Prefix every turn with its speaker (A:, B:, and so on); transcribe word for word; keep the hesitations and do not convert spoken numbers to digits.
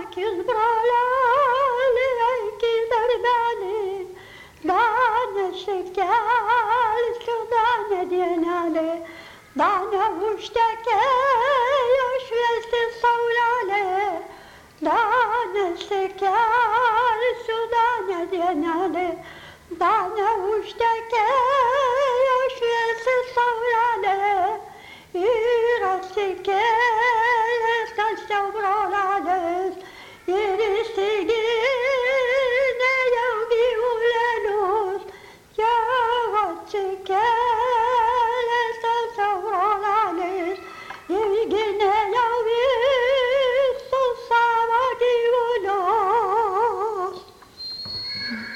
A: akis broleli, eikit darbelį, dar nesikelsiu, dar ne dienelė, dar neužtekėjo šviesti saulelė, dar nesikelsiu, dar ne dienelė, dar neužtekėjo.